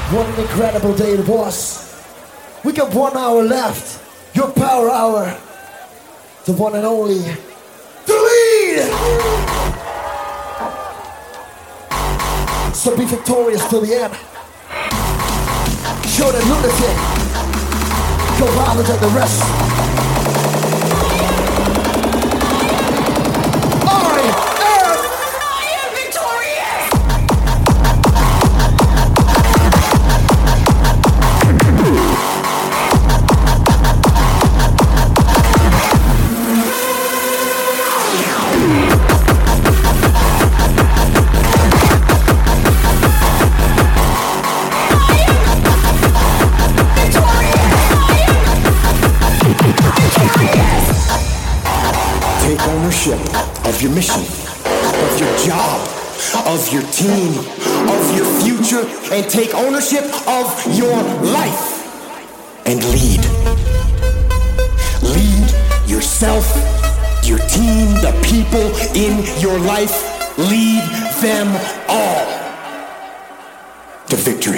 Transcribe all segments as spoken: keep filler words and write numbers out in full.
What an incredible day it was. We got one hour left. Your power hour. The one and only. The lead! So be victorious till the end. Show that lunatic. Go violent at the rest. Of your mission, of your job, of your team, of your future, and take ownership of your life. And lead. Lead yourself, your team, the people in your life. Lead them all to victory.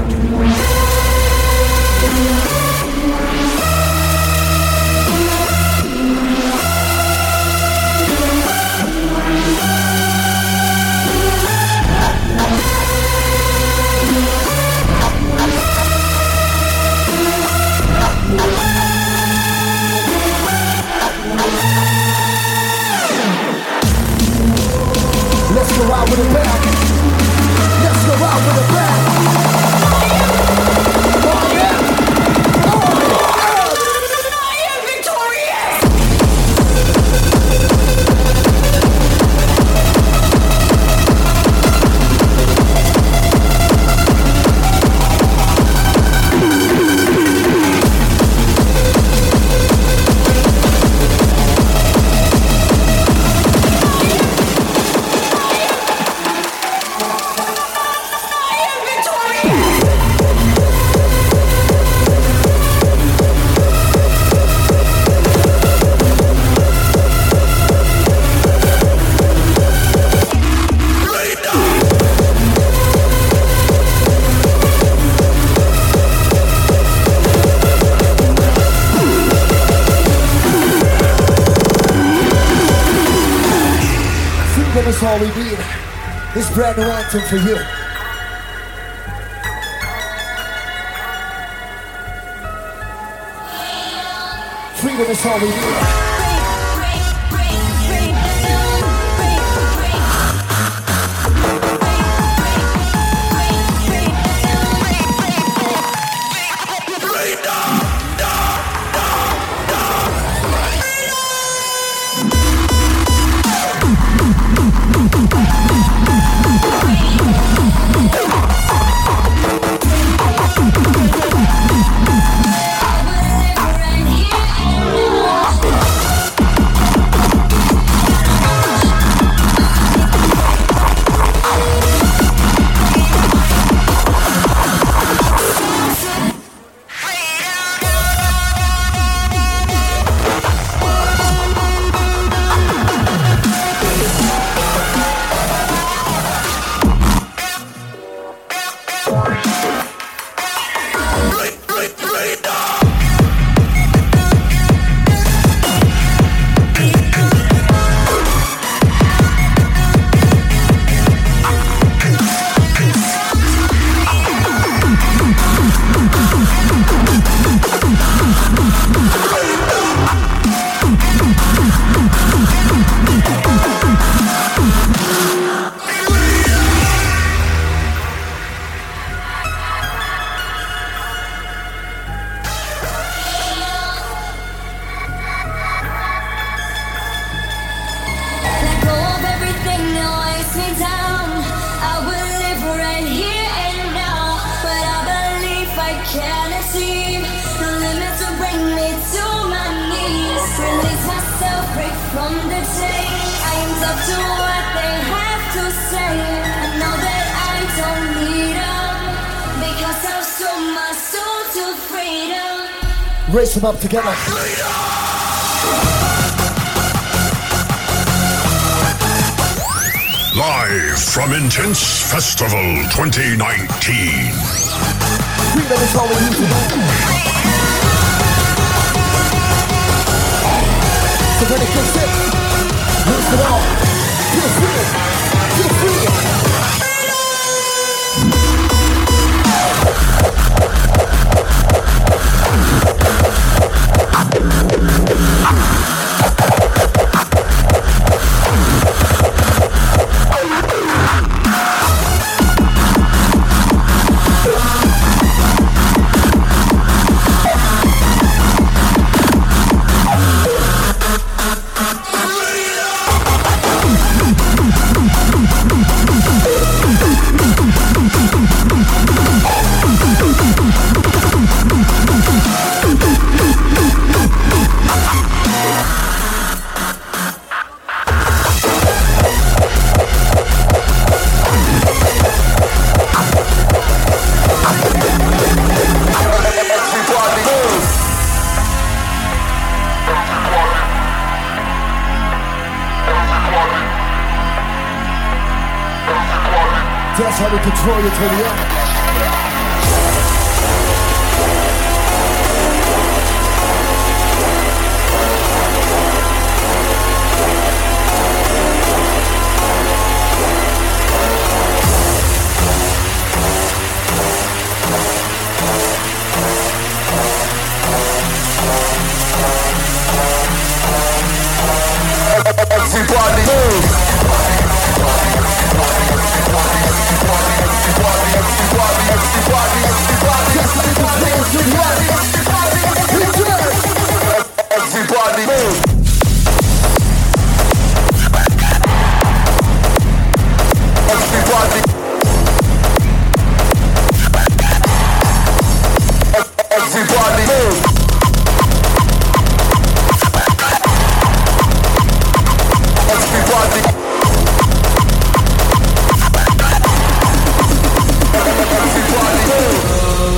Let's go out with a bang. Let's go out with a bang. Oh yeah. Oh yeah. I am victorious. That's all we need. This brand new anthem for you. Freedom is all we need. Raise them up together. Live from Intense Festival twenty nineteen. Freedom is all we need to know. So when it gets it, lose it all. Feel free. Feel free. That's how we control you to the end. Everybody move. Everybody move. Everybody. Everybody move. Everybody. Everybody move.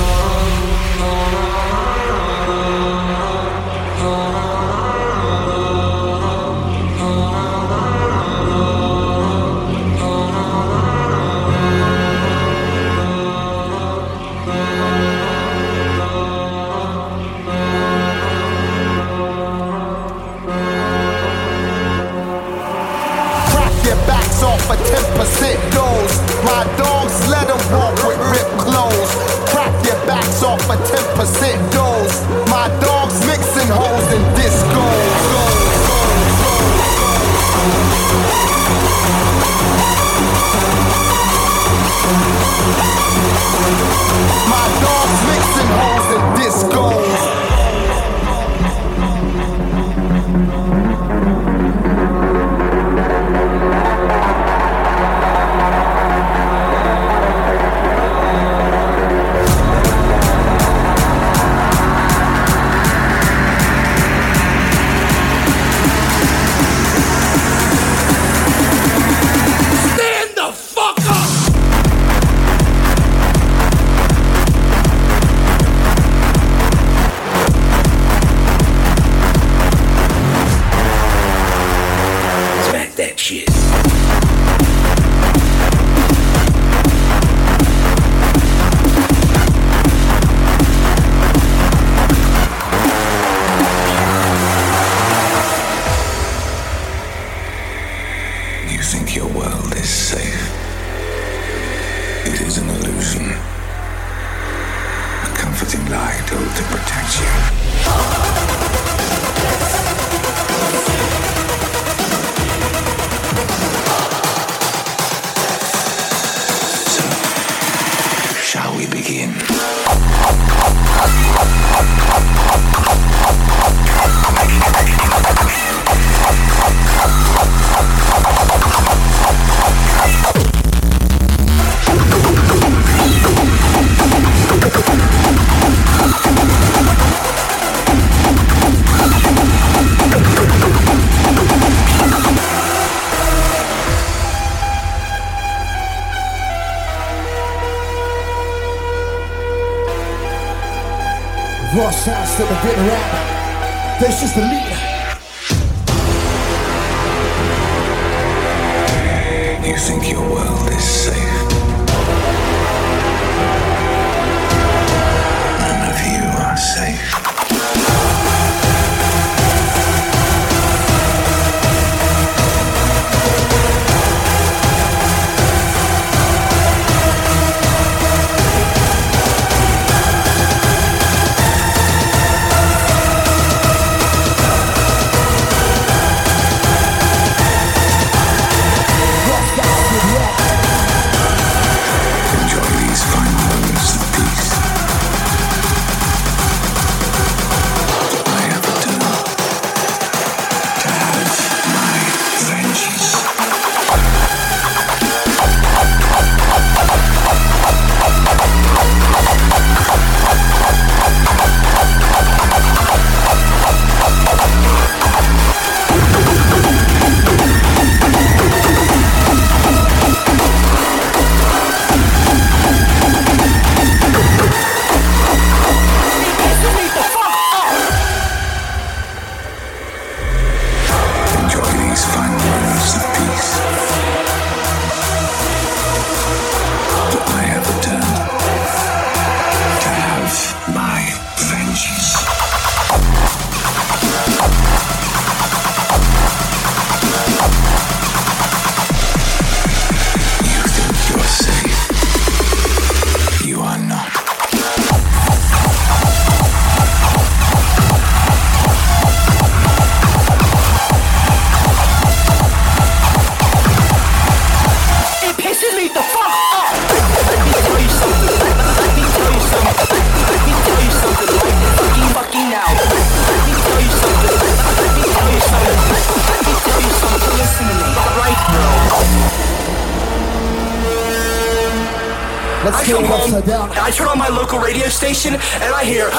Off a ten percent dose. My dogs let them walk with ripped clothes. Crack your backs off a ten percent dose. My dogs mixing holes in discos. My dogs mixing holes in discos. Raw sounds to the bit rap. That's just the leader. You think your world is safe. None of you are safe. Let's I come home, and I turn on my local radio station, and I hear...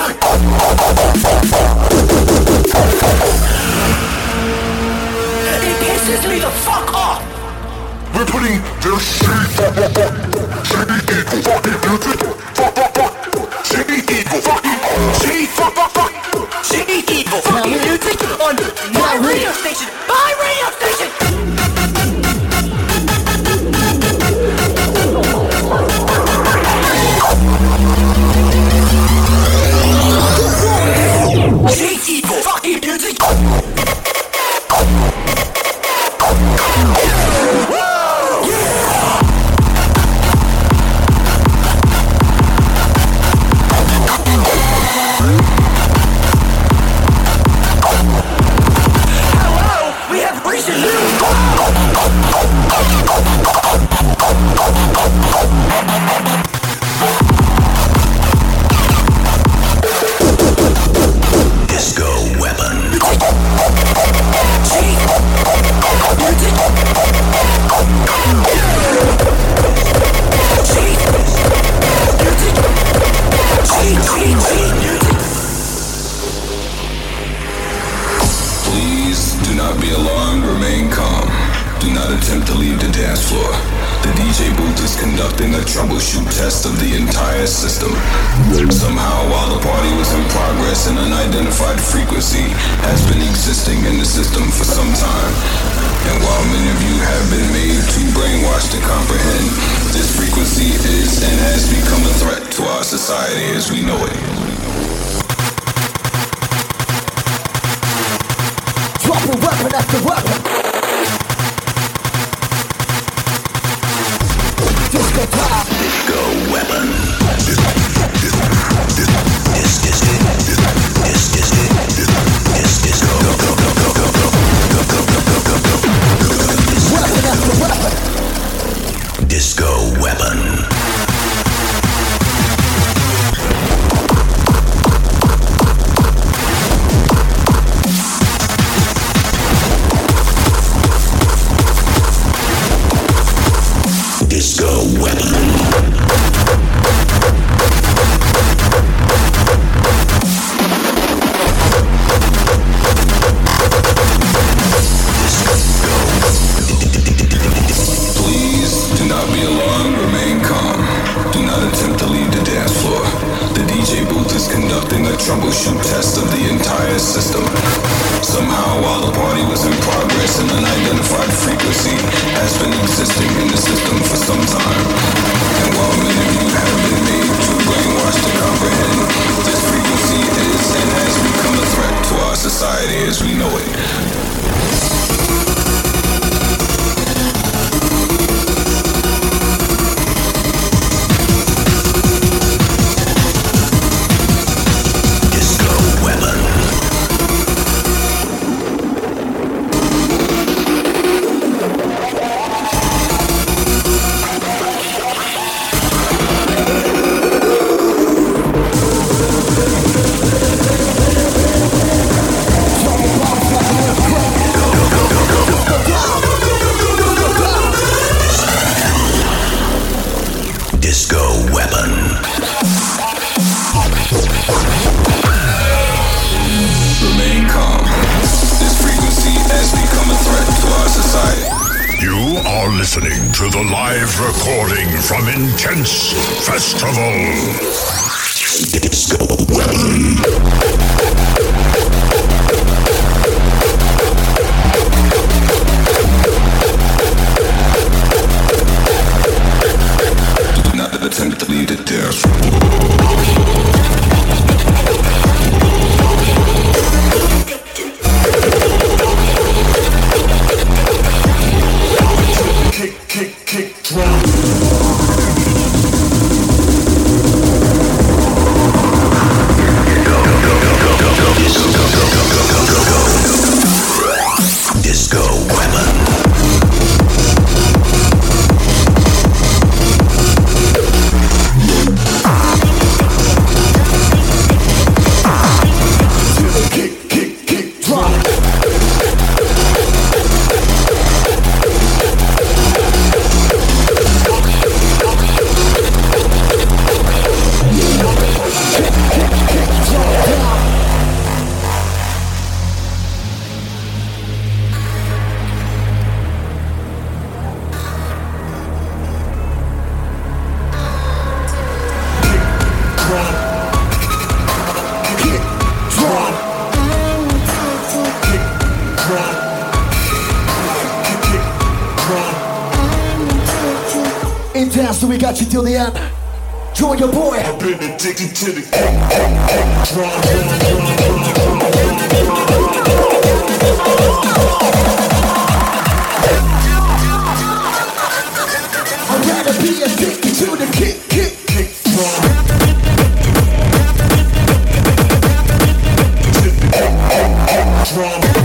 It pisses me the fuck off! We're putting their shitty shitty fucking music, fuck fuck fuck, shitty evil fucking, shitty fuck fuck fuck, Shitty evil fucking music on my radio station, my radio station! Shitty evil fucking music! Please do not be alarmed, remain calm. Do not attempt to leave the dance floor. The D J booth is conducting a troubleshoot test of the entire system. Somehow, while the party was in progress, an unidentified frequency has been existing in the system for some time. And while many of you have been made too brainwashed to comprehend, this frequency is and has become a threat to our society as we know it. Drop a weapon after weapon. Disco time. Disco weapon. This this this this this this this this this go go go go go go go go go go go. Weapon after weapon. Disco weapon. attempt to leave the dance floor. The D J booth is conducting a troubleshoot test of the entire system. Somehow, while the party was in progress, an unidentified frequency has been existing in the system for some time. And while many of you have been made too brainwashed to comprehend, this frequency is and has become a threat to our society as we know it. Listening to the live recording from Intense Festival. Disco Weapon. Do not attempt to leave the dance floor. So we got you till the end. Join your boy. I've been addicted to the kick, kick, kick, drum, drum, drum, drum, I'd rather be addicted to the kick, kick, kick, drum. drum.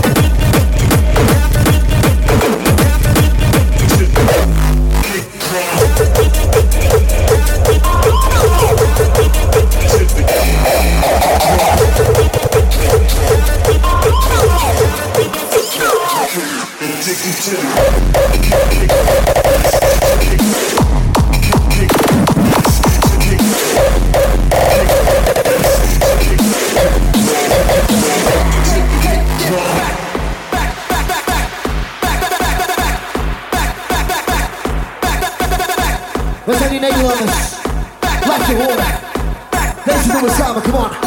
What's any name on this? Like your water. Let's do it, Simon, come on.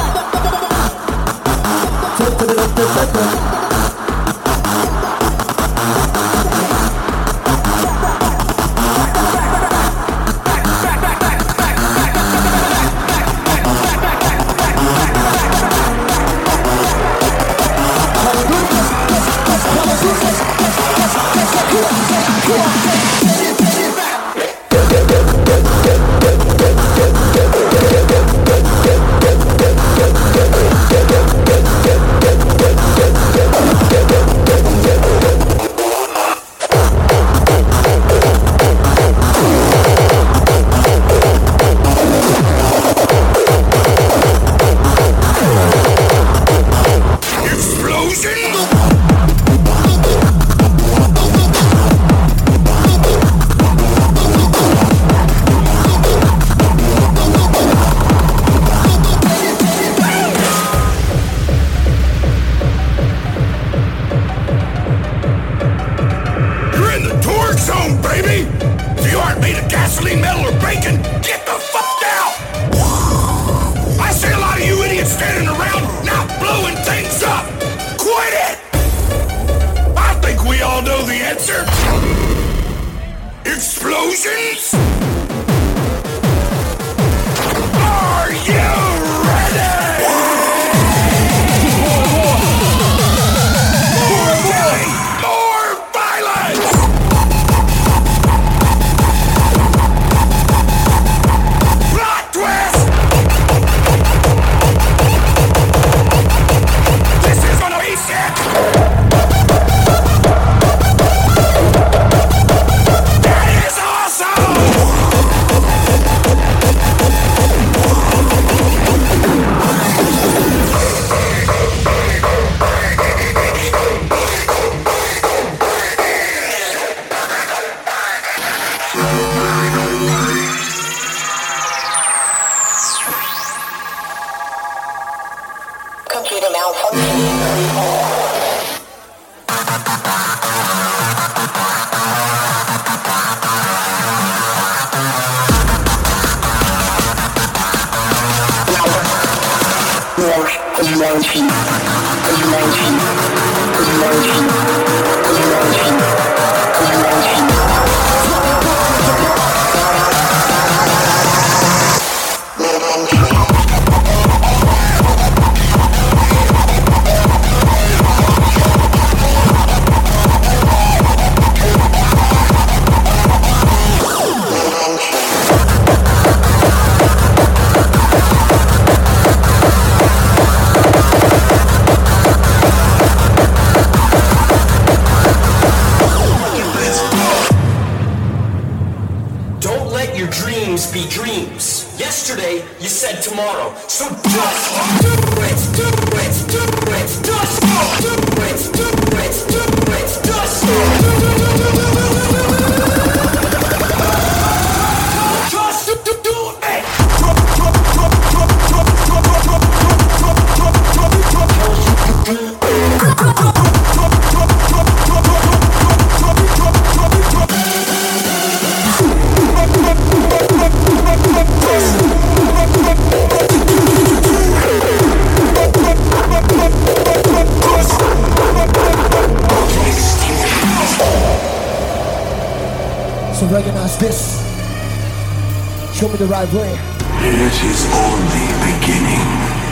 The right way. It is only beginning.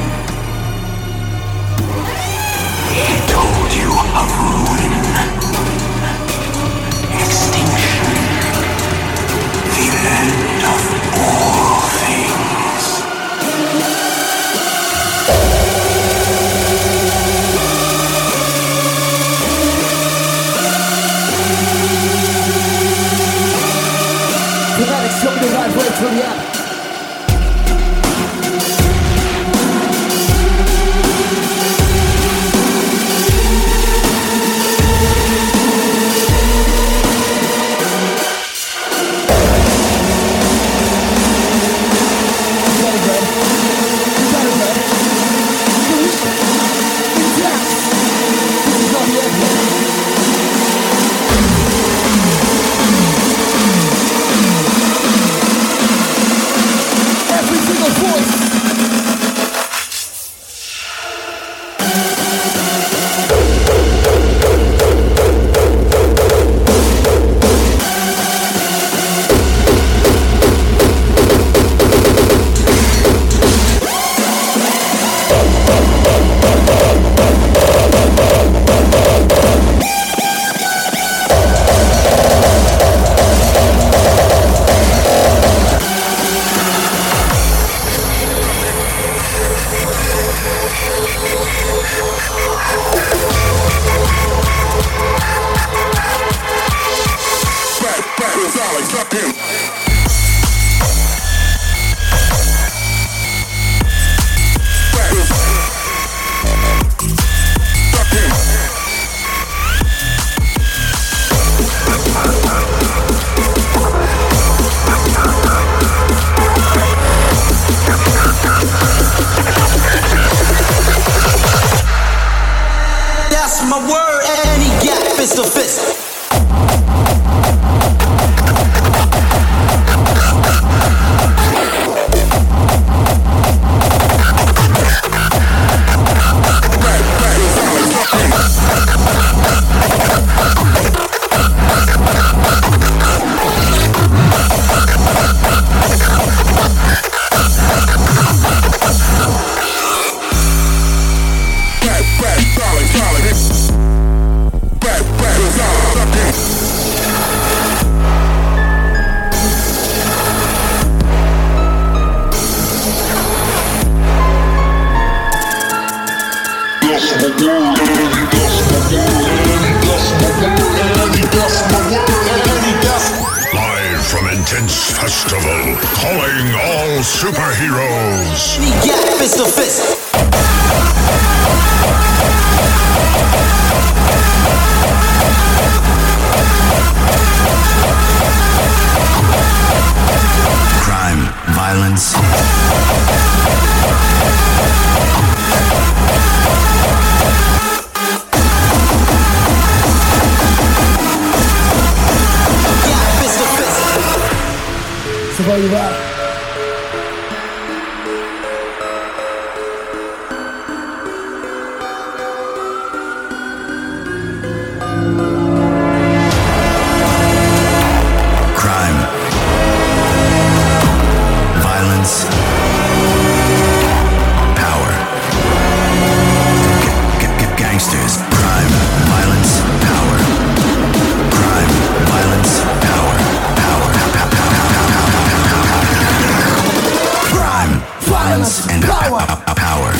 He told you of ruin, extinction, the end of all things. Fanatics, show me the right way to the app. Live from Intense Festival, calling all superheroes. Yeah, fist to fist. Crime, violence. for you back. Crime, violence, power. G- g- g- gangsters, crime, violence, power. Crime, violence, power, power, power, power. Crime, violence, and power. Power.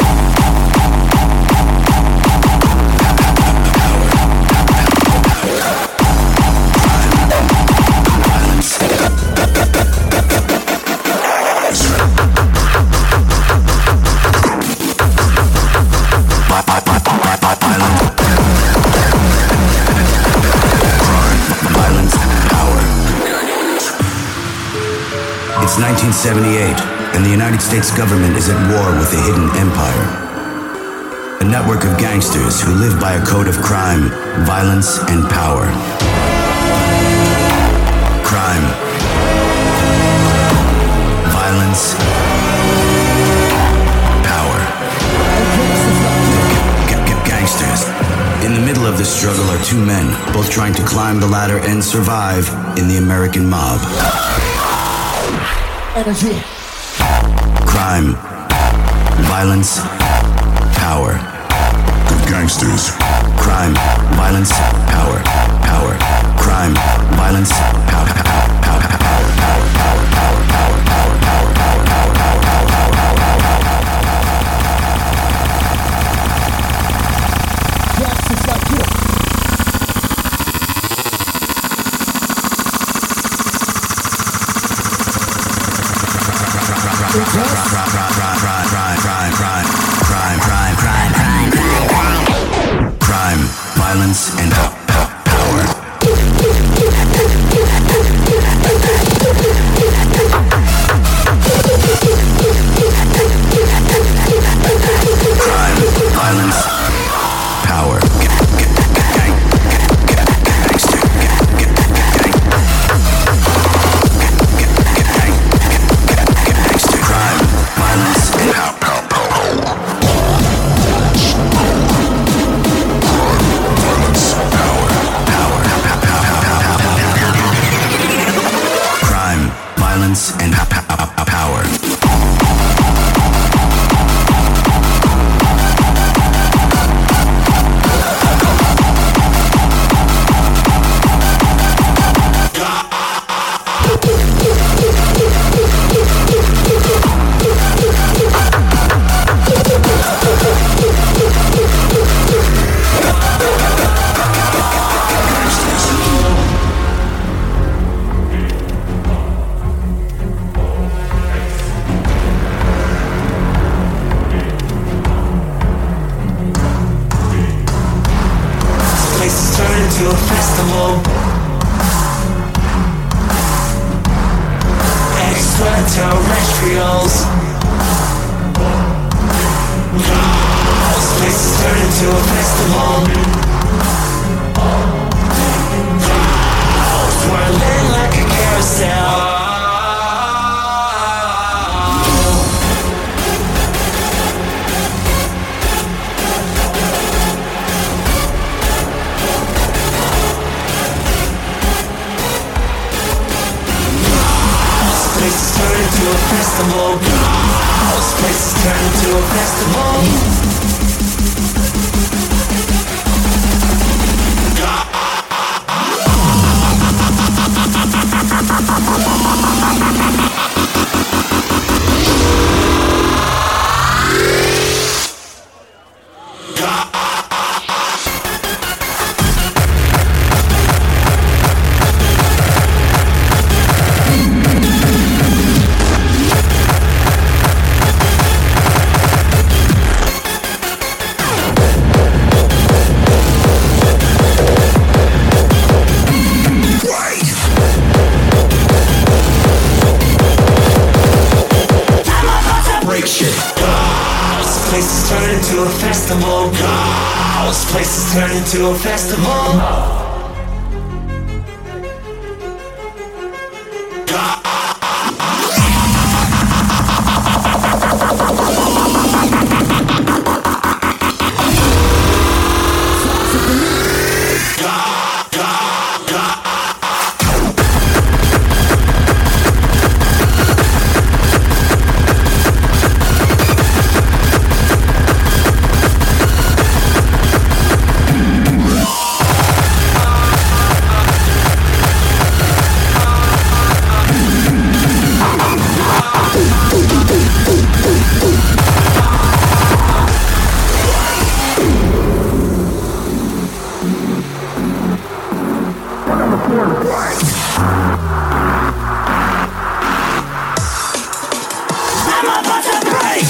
It's nineteen seventy-eight, and the United States government is at war with a hidden empire. A network of gangsters who live by a code of crime, violence, and power. Crime, violence, power. G- g- gangsters. In the middle of this struggle are two men, both trying to climb the ladder and survive in the American mob. Energy. Crime, violence, power. Good gangsters. Crime, violence, power, power. Crime, violence, power, power, power, power, power, power, power, power, power, power, power, power, power, Gangsters like you. Crime, violence, and power. Crime, violence, power. And power. To a festival, extraterrestrials. This place is turned into a festival. Swirling like a carousel. This place is turned into a festival. This place is turned into a festival. Into a festival. This place is turned into a festival. I'm about to break.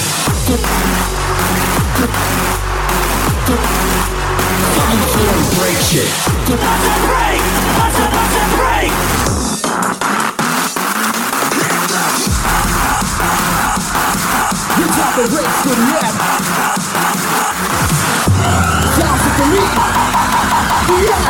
Break shit. About to break. About to, about to break. You talk the breaks to the end. Down to the lead. Yeah.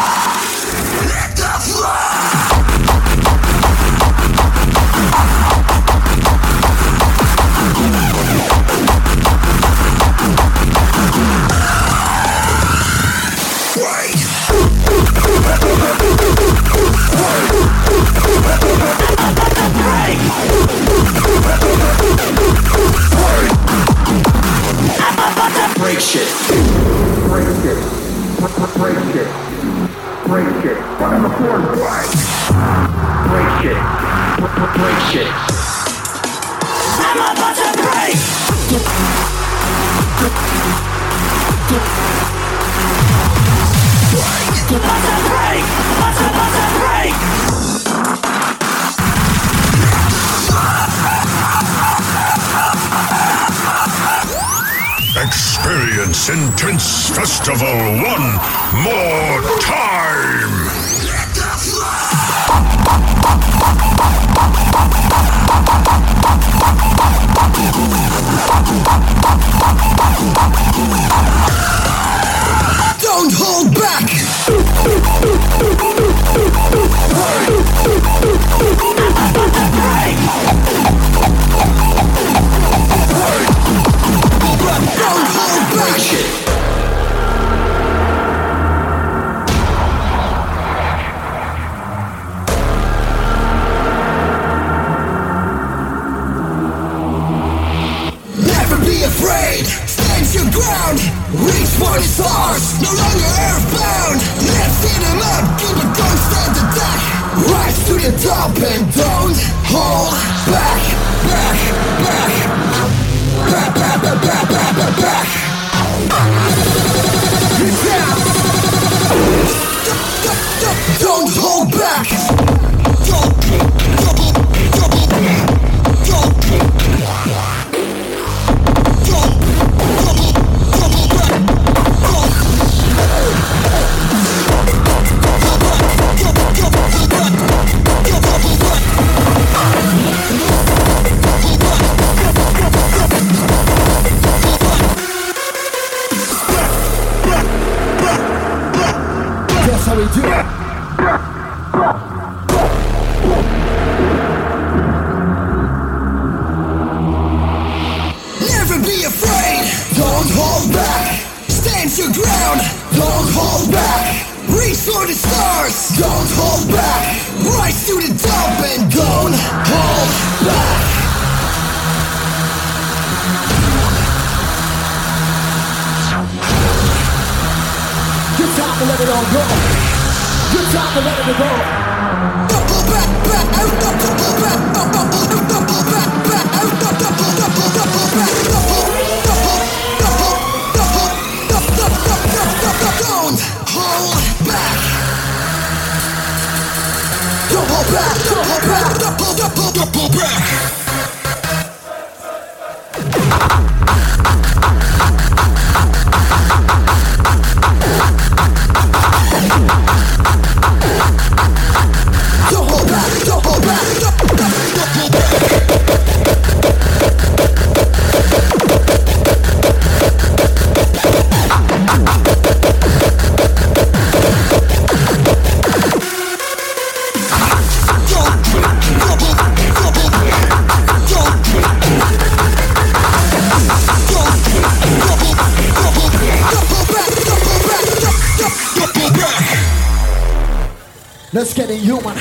Break shit. Break shit. Break shit. Break shit. One of the four. Break shit. Break shit. I'm about to break. About to break. About to, about to break. Experience Intense Festival one more time! Don't hold back! Don't hold back! Shit. Never be afraid, stand your ground, reach for the stars, no longer earthbound. Let's hit 'em up, keep it going, stand the deck. Rise to the top and don't hold back, back, back. Back, back, back, back, back, back, back. Don't hold back. Don't, double, double, don't, don't, double, double back. That's how we do it. Never be afraid. Don't hold back. Stand your ground. Don't hold back. Reach for the stars. Don't hold back. Rise to the top and don't hold back. Good time to let it all go. Good time to let it go. Double back, back, out, double back, double, double, double back, back, out, double, double, double, double back, double, double, double, double, double, double, double, double, don't hold back. Don't hold back, don't hold back, double, double, double back. Don't hold back, don't hold back, double, double, double back. Let's get inhuman.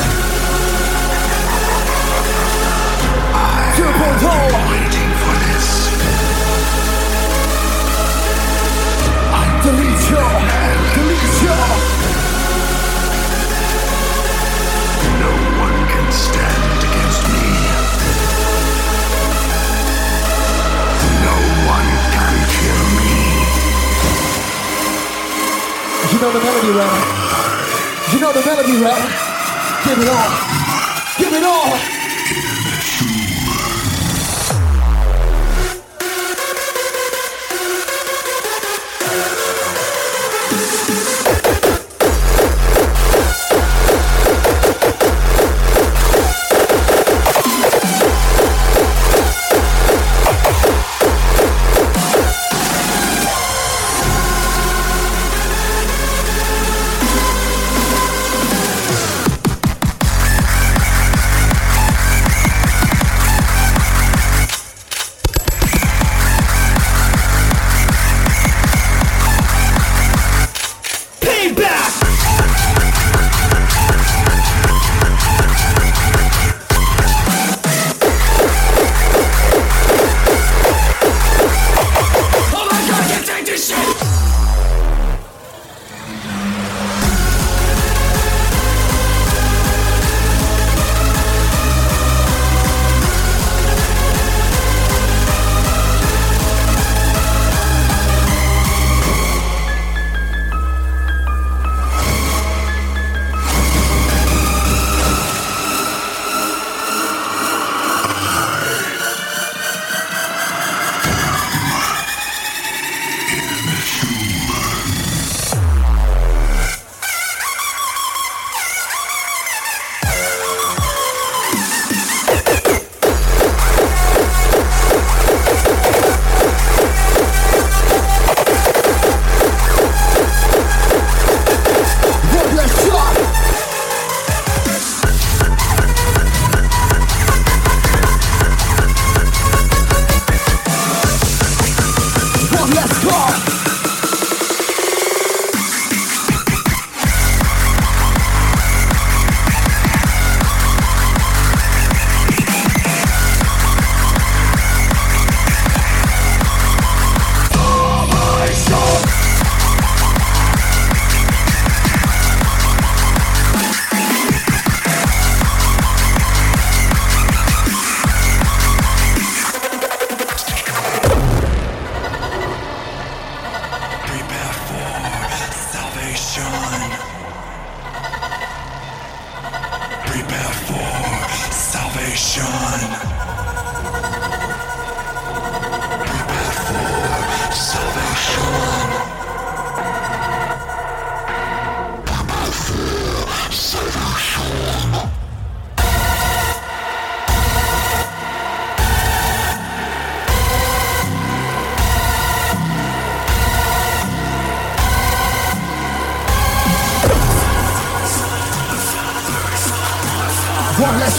Triple toe. Waiting for this. Delete your, delete your. No one can stand against me. No one can kill me. You know the melody, right? You know the melody, right? Give it all. Give it all.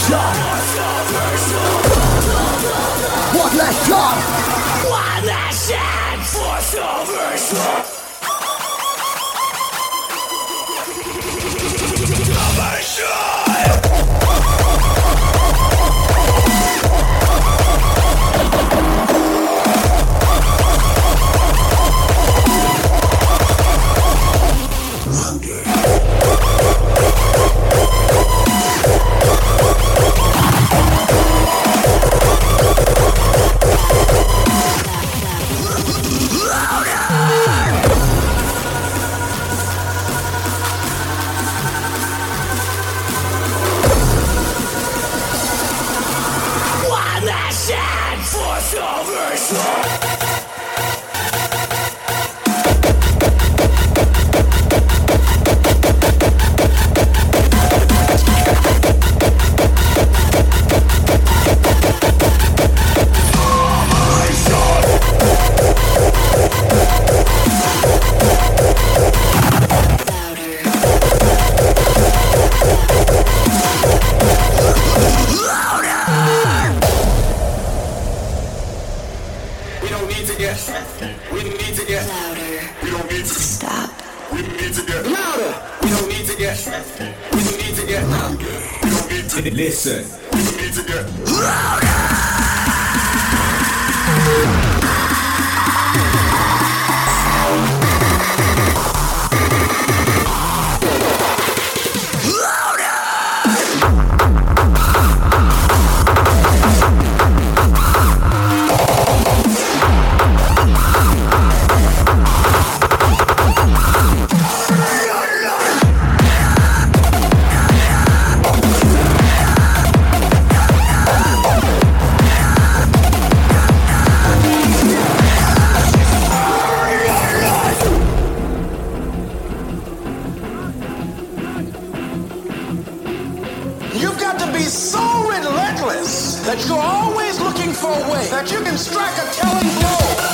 shot? One last shot. One last chance for salvation. Listen. We need to get louder. That you're always looking for a way that you can strike a telling blow.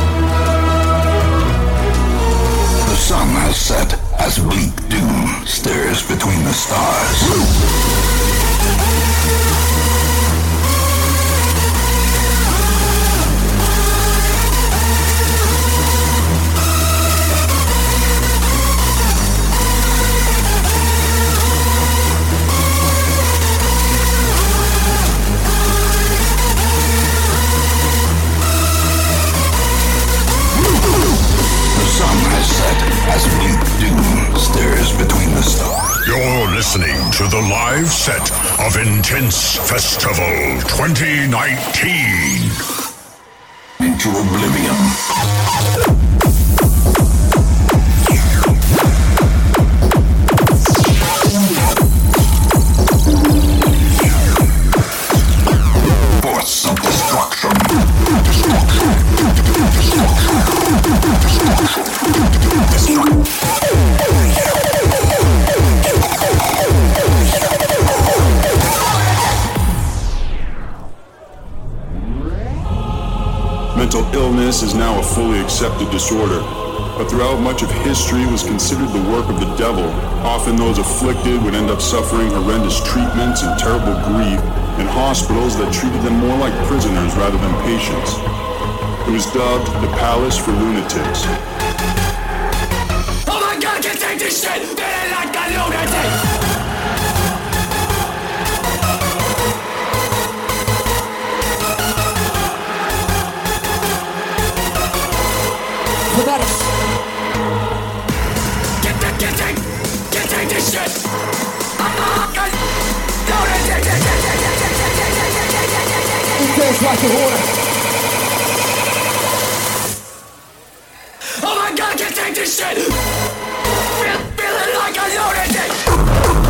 As bleak doom stares live set of Intense Festival twenty nineteen. Into oblivion. Mental illness is now a fully accepted disorder, but throughout much of history was considered the work of the devil. Often those afflicted would end up suffering horrendous treatments and terrible grief in hospitals that treated them more like prisoners rather than patients. It was dubbed the Palace for Lunatics. Oh my god, I can't take this shit! Feeling like a lunatic! Fanatics. Get the, get take, get take this shit! Lunatic! Intense like a water. Oh my god, I can't take this shit! Feel, feeling like a lunatic!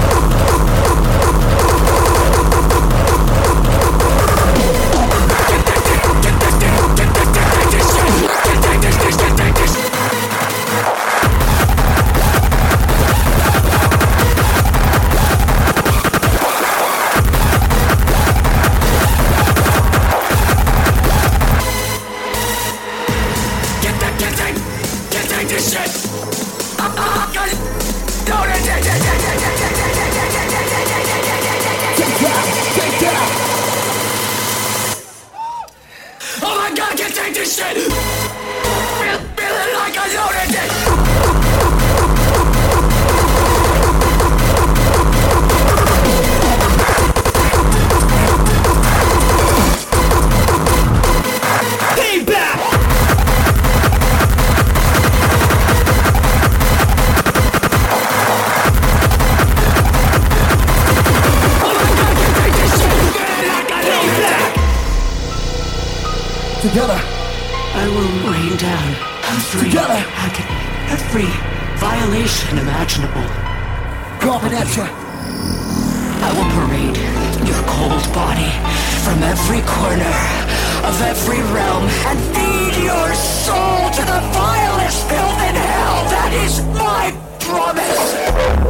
Together. I will rain down every, Together. every violation imaginable. Coming at you. I will parade your cold body from every corner of every realm and feed your soul to the vilest filth in hell. That is my promise.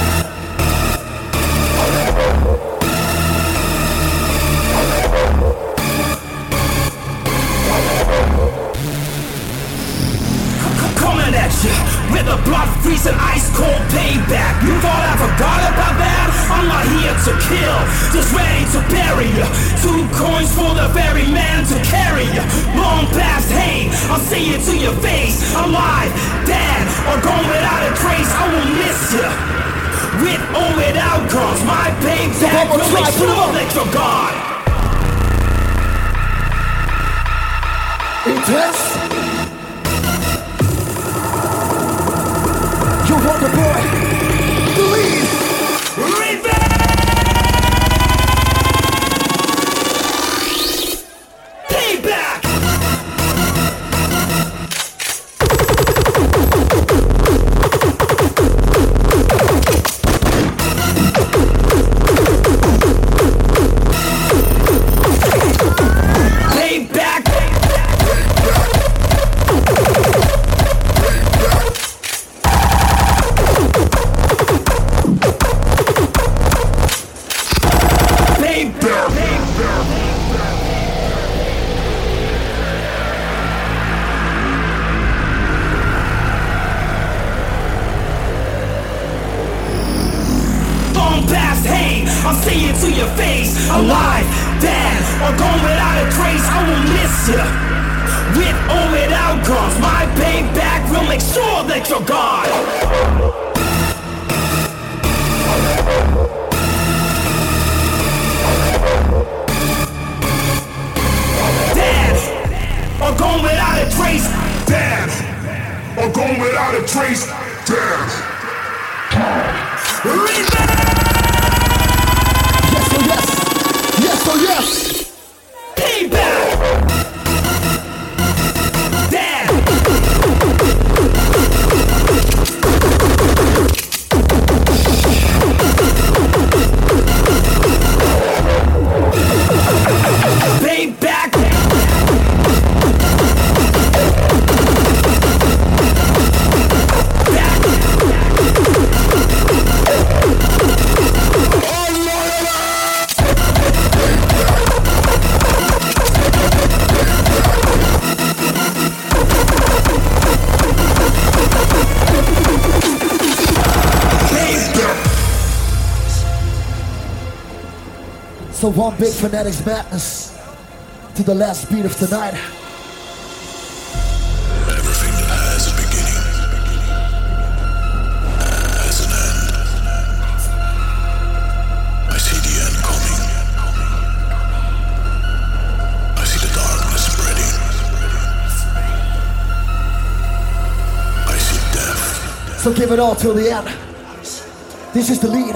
Coming at you with a blood freezing ice cold payback. You thought I forgot about that? I'm not here to kill, just ready to bury you. Two coins for the very man to carry you. Long past hate, I'll say it to your face. Alive, dead, or gone without a trace. I will miss you. With or without cause, my payback will make sure that you're gone. Intense. You want the boy to leave. Revenge! Payback! Payback! I'll say it to your face. Alive, dead, or gone without a trace. I will miss you. With or without cause, my payback will make sure that you're gone. Dead, or gone without a trace. Dead, or gone without a trace. Dead. Revenge! So one big Fanatics madness to the last beat of tonight. Everything that has a beginning has an end. I see the end coming. I see the darkness spreading. I see death. So give it all till the end. This is the lead.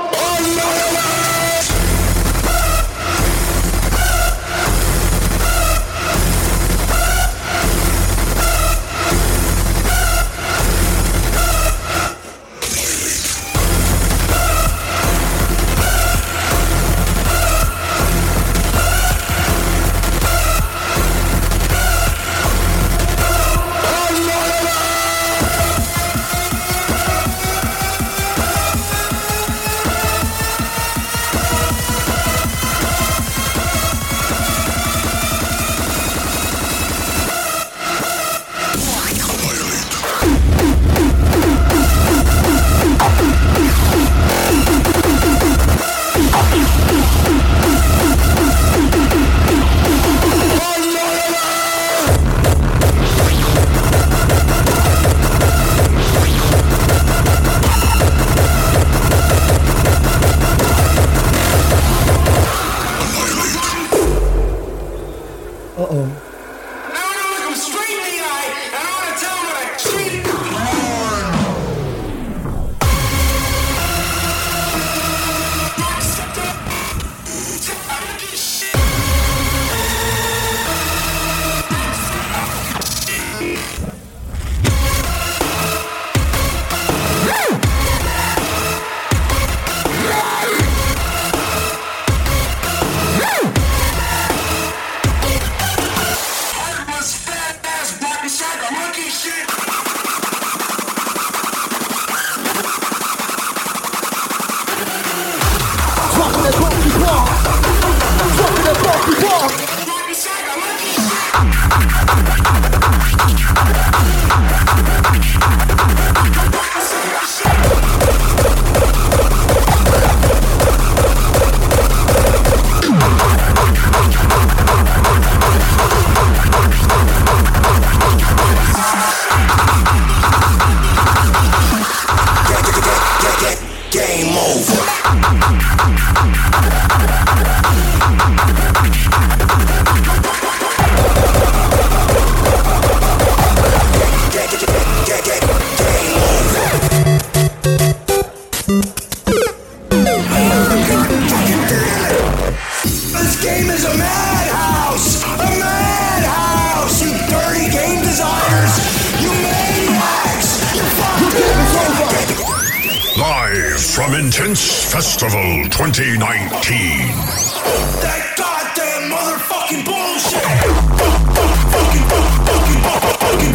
From Intense Festival twenty nineteen. That goddamn motherfucking bullshit! Fucking, fucking, fucking,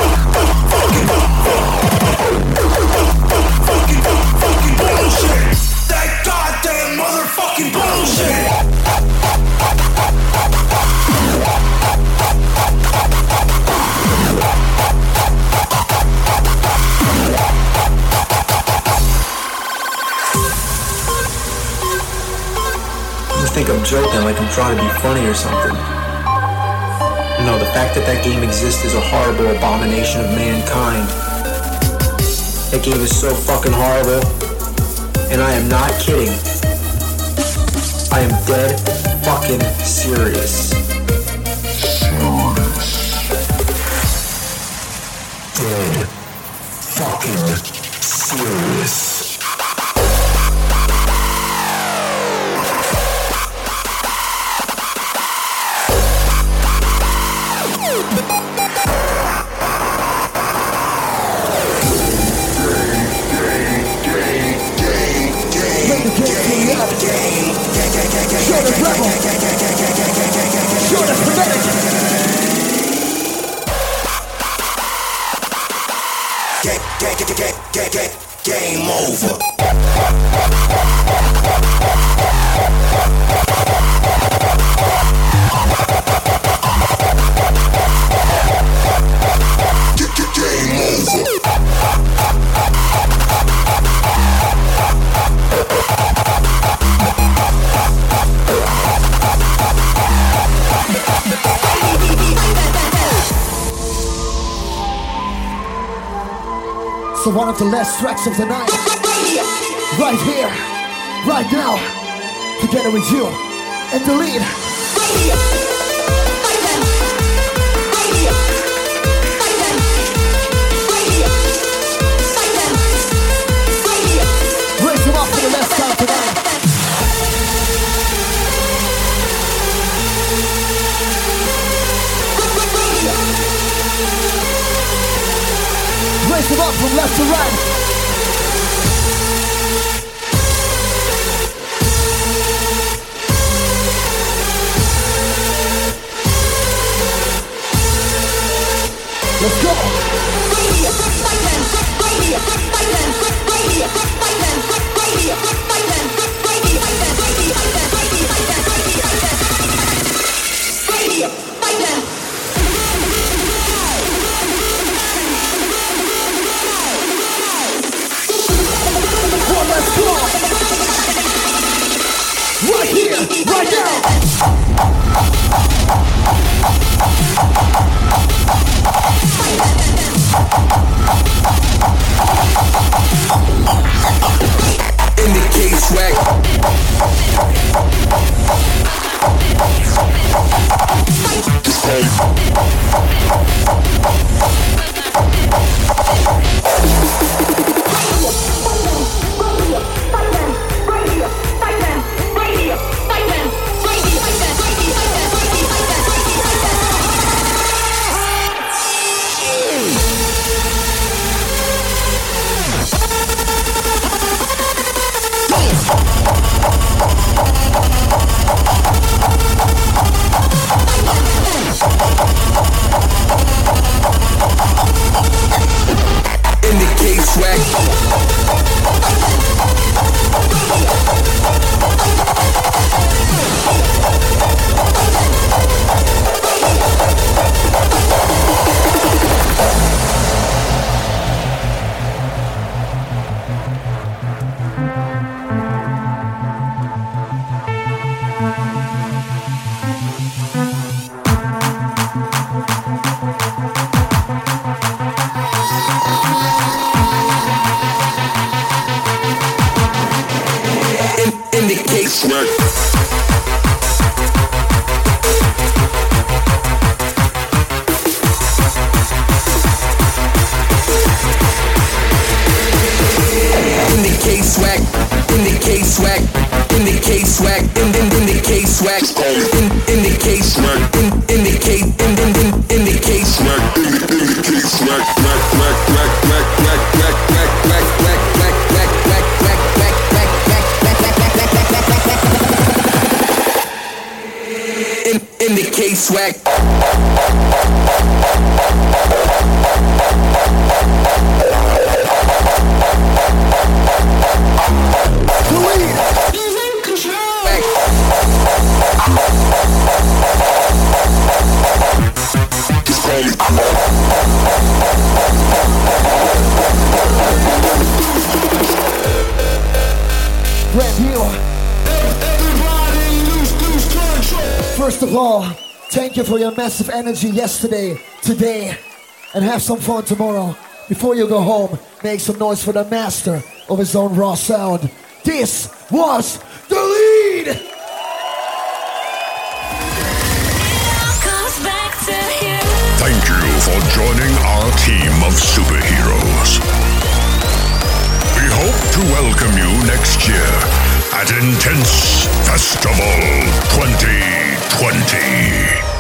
fucking, fucking bullshit! That goddamn motherfucking bullshit! I think I'm joking, like I'm trying to be funny or something. No, the fact that that game exists is a horrible abomination of mankind. That game is so fucking horrible, and I am not kidding. I am dead fucking serious. Dead fucking serious. Game over. to one of the last tracks of the night. Right here, right now, together with you and the lead. Raise them up for the last time tonight. Raise them up from left to right. Let's go! Well, let's go! Right here, right now! Indicate swag. Just Indicate swag. Indicate swag. Indicate swag. Indicate swag. Indicate swag. Indicate swag. Indicate swag. Indicate. Indicate swag. Indicate swag. Swag. Swag. Swag. Swag. Swag. Swag. Swag. Swag. Swag. Swag. Swag. Swag. Indicate swag. Brand new. First of all, thank you for your massive energy yesterday, today, and have some fun tomorrow. Before you go home, make some noise for the master of his own raw sound. This was the lead! Thank you for joining our team of superheroes. We hope to welcome you next year at Intense Festival twenty twenty.